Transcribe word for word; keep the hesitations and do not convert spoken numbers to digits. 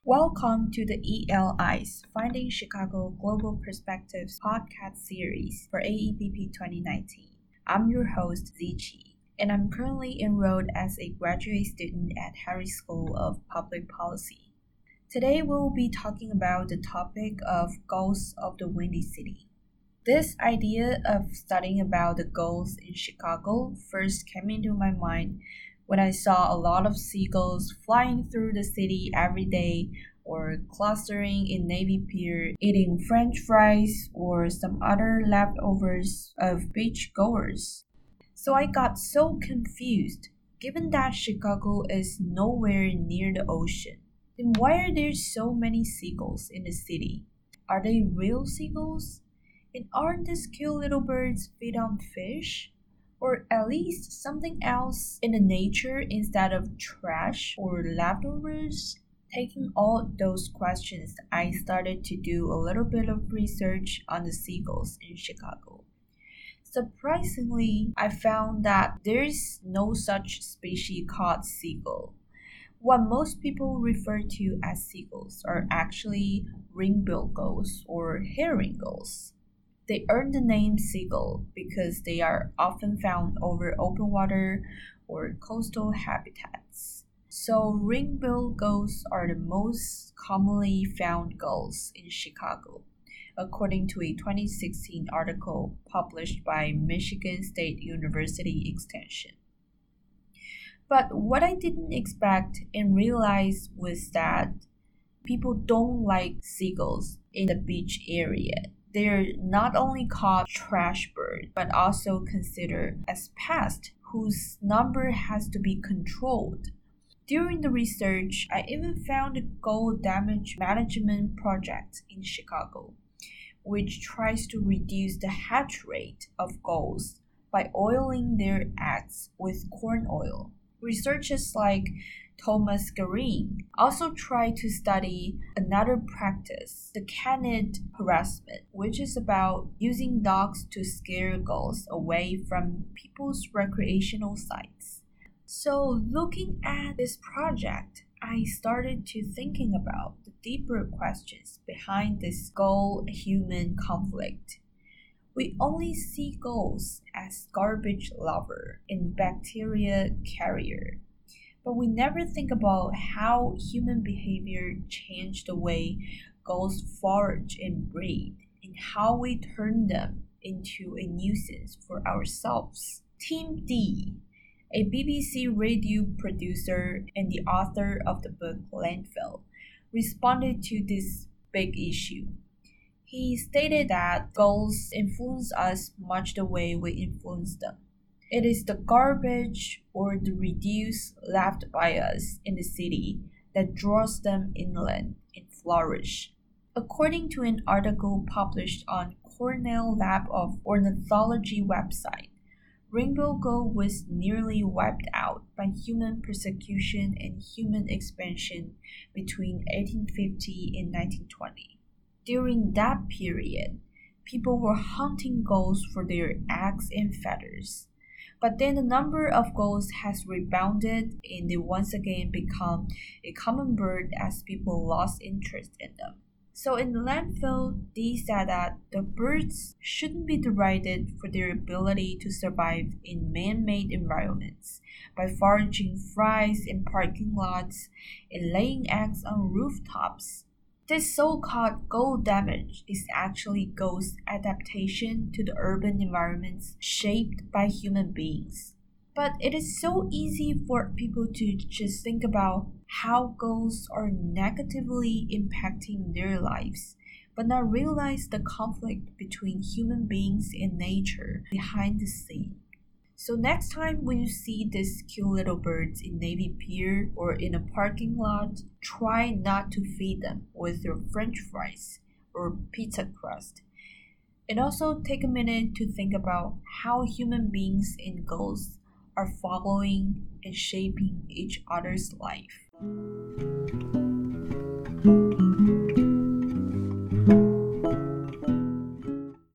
Welcome to the E L I's Finding Chicago Global Perspectives podcast series for A E P P twenty nineteen. I'm your host, Zichi, and I'm currently enrolled as a graduate student at Harris School of Public Policy. Today we'll be talking about the topic of ghosts of the Windy City. This idea of studying about the ghosts in Chicago first came into my mind when I saw a lot of seagulls flying through the city every day or clustering in Navy Pier eating French fries or some other leftovers of beachgoers. So I got so confused, given that Chicago is nowhere near the ocean. Then why are there so many seagulls in the city? Are they real seagulls? And aren't these cute little birds feed on fish? Or at least something else in the nature instead of trash or leftovers? Taking all those questions, I started to do a little bit of research on the seagulls in Chicago. Surprisingly, I found that there's no such species called seagull. What most people refer to as seagulls are actually ring-billed gulls or herring gulls. They earn the name seagull because they are often found over open water or coastal habitats. So ring-billed gulls are the most commonly found gulls in Chicago, according to a twenty sixteen article published by Michigan State University Extension. But what I didn't expect and realize was that people don't like seagulls in the beach area. They're not only called trash bird, but also considered as pests whose number has to be controlled. During the research, I even found a gull damage management project in Chicago, which tries to reduce the hatch rate of gulls by oiling their eggs with corn oil. Researchers like Thomas Green also tried to study another practice, the canid harassment, which is about using dogs to scare gulls away from people's recreational sites. So looking at this project, I started to thinking about the deeper questions behind this gull-human conflict. We only see gulls as garbage lover and bacteria carrier. But we never think about how human behavior changed the way gulls forage and breed, and how we turn them into a nuisance for ourselves. Tim Dee, a B B C radio producer and the author of the book Landfill, responded to this big issue. He stated that gulls influence us much the way we influence them. It is the garbage or the refuse left by us in the city that draws them inland and flourish. According to an article published on Cornell Lab of Ornithology website, ring-billed gull was nearly wiped out by human persecution and human expansion between eighteen fifty and nineteen twenty. During that period, people were hunting gulls for their eggs and feathers. But then the number of gulls has rebounded and they once again become a common bird as people lost interest in them. So in the landfill, they said that the birds shouldn't be derided for their ability to survive in man-made environments by foraging fries in parking lots and laying eggs on rooftops. This so-called gull damage is actually gulls' adaptation to the urban environments shaped by human beings. But it is so easy for people to just think about how gulls are negatively impacting their lives, but not realize the conflict between human beings and nature behind the scene. So next time when you see these cute little birds in Navy Pier or in a parking lot, try not to feed them with your French fries or pizza crust. And also take a minute to think about how human beings and gulls are following and shaping each other's life.